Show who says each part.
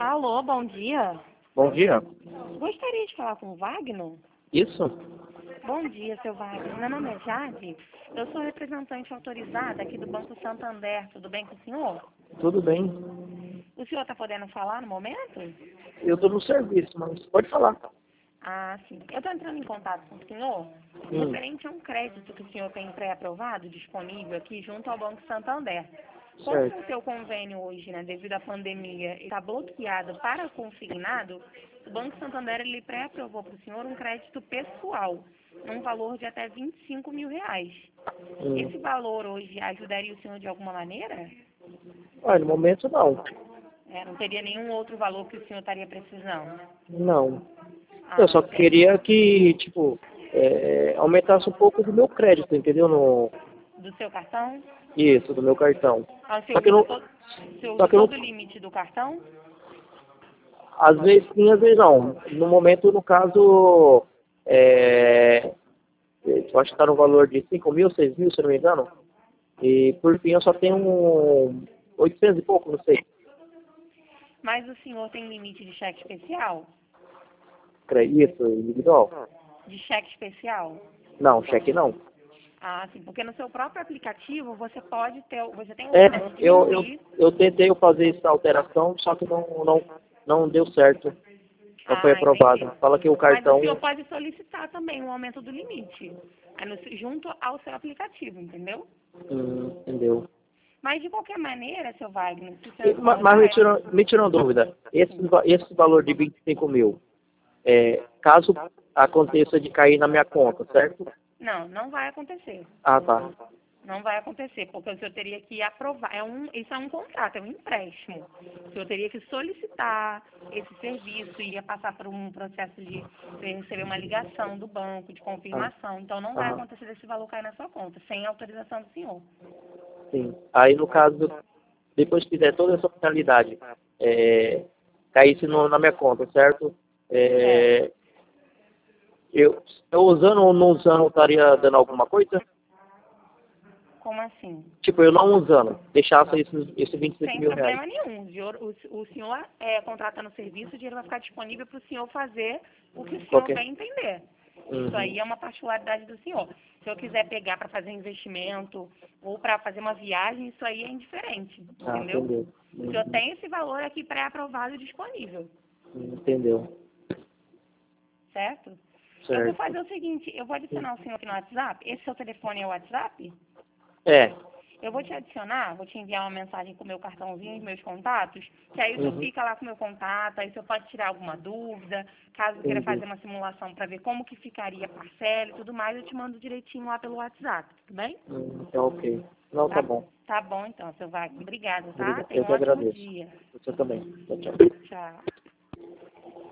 Speaker 1: Alô, bom dia.
Speaker 2: Bom dia.
Speaker 1: Gostaria de falar com o Wagner?
Speaker 2: Isso?
Speaker 1: Bom dia, seu Wagner. Meu nome é Jade. Eu sou representante autorizada aqui do Banco Santander. Tudo bem com o senhor?
Speaker 2: Tudo bem.
Speaker 1: O senhor está podendo falar no momento?
Speaker 2: Eu estou no serviço, mas pode falar.
Speaker 1: Ah, sim. Eu estou entrando em contato com o senhor referente a um crédito que o senhor tem pré-aprovado, disponível aqui junto ao Banco Santander. Como
Speaker 2: Certo.
Speaker 1: o seu convênio hoje, né, devido à pandemia, está bloqueado para consignado, o Banco Santander ele pré-aprovou para o senhor um crédito pessoal, num valor de até R$ 25 mil. Esse valor hoje ajudaria o senhor de alguma maneira?
Speaker 2: Olha, no momento não.
Speaker 1: Não teria nenhum outro valor que o senhor estaria precisando?
Speaker 2: Não. Eu
Speaker 1: Ah,
Speaker 2: só queria que, aumentasse um pouco do meu crédito, entendeu?
Speaker 1: do seu cartão?
Speaker 2: Isso, do meu cartão.
Speaker 1: Ah, o
Speaker 2: Só
Speaker 1: senhor
Speaker 2: que eu
Speaker 1: usa
Speaker 2: não,
Speaker 1: todo, o senhor
Speaker 2: só
Speaker 1: usa
Speaker 2: que eu
Speaker 1: todo o
Speaker 2: não,
Speaker 1: limite do cartão?
Speaker 2: às vezes sim, às vezes não. No momento, no caso, eu acho que está no valor de 5 mil, 6 mil, se não me engano. E por fim eu só tenho 800 e pouco, não sei.
Speaker 1: Mas o senhor tem limite de cheque especial?
Speaker 2: Isso, individual?
Speaker 1: De cheque especial?
Speaker 2: Não, cheque não.
Speaker 1: Ah, sim, porque no seu próprio aplicativo você pode ter, você tem a
Speaker 2: É,
Speaker 1: opção de
Speaker 2: eu,
Speaker 1: diminuir.
Speaker 2: eu tentei fazer essa alteração, só que não deu certo. Não foi
Speaker 1: Ah, entendi.
Speaker 2: aprovado. Fala que o
Speaker 1: Mas o
Speaker 2: cartão.
Speaker 1: senhor pode solicitar também um aumento do limite, junto ao seu aplicativo, entendeu?
Speaker 2: Entendeu?
Speaker 1: Mas de qualquer maneira, seu Wagner, se o senhor
Speaker 2: Mas
Speaker 1: incomodar,
Speaker 2: me tirou uma dúvida. Esse valor de 25 mil, caso aconteça de cair na minha conta, certo?
Speaker 1: não vai acontecer.
Speaker 2: Ah, tá.
Speaker 1: Não vai acontecer, porque o senhor teria que aprovar. Isso é um contrato, é um empréstimo. O senhor teria que solicitar esse serviço, iria passar por um processo de você receber uma ligação do banco, de
Speaker 2: Ah,
Speaker 1: confirmação. Então, não vai
Speaker 2: aham,
Speaker 1: acontecer desse valor cair na sua conta, sem autorização do senhor.
Speaker 2: sim. Aí, no caso, depois que fizer toda essa finalidade, caísse na minha conta, certo?
Speaker 1: Certo.
Speaker 2: É, eu usando ou não usando, estaria dando alguma coisa?
Speaker 1: Como assim?
Speaker 2: Tipo, eu não usando, deixasse esse 25
Speaker 1: Sem
Speaker 2: mil reais.
Speaker 1: problema nenhum. O senhor contratando o serviço, o dinheiro vai ficar disponível para o senhor fazer o que o senhor
Speaker 2: Qualquer.
Speaker 1: bem entender. Isso
Speaker 2: Uhum.
Speaker 1: aí é uma particularidade do senhor. Se eu quiser pegar para fazer investimento ou para fazer uma viagem, isso aí é indiferente,
Speaker 2: Ah,
Speaker 1: entendeu?
Speaker 2: entendeu.
Speaker 1: O senhor tem esse valor aqui pré-aprovado e disponível,
Speaker 2: Entendeu.
Speaker 1: certo? Eu vou
Speaker 2: Certo.
Speaker 1: fazer o seguinte, eu vou adicionar o senhor aqui no WhatsApp. Esse seu telefone é o WhatsApp?
Speaker 2: É.
Speaker 1: Eu vou te adicionar, vou te enviar uma mensagem com o meu cartãozinho, os meus contatos, que aí o senhor
Speaker 2: Uhum.
Speaker 1: fica lá com o meu contato, aí o senhor pode tirar alguma dúvida, caso queira
Speaker 2: Entendi.
Speaker 1: fazer uma simulação para ver como que ficaria a parcela e tudo mais, eu te mando direitinho lá pelo WhatsApp, tudo bem?
Speaker 2: Tá ok. Não, tá
Speaker 1: Tá,
Speaker 2: bom.
Speaker 1: tá bom então, seu Wagner. Obrigada, tá? Tenha
Speaker 2: Eu
Speaker 1: um
Speaker 2: que
Speaker 1: ótimo
Speaker 2: agradeço.
Speaker 1: dia.
Speaker 2: Você também. Tchau, tchau.
Speaker 1: Tchau.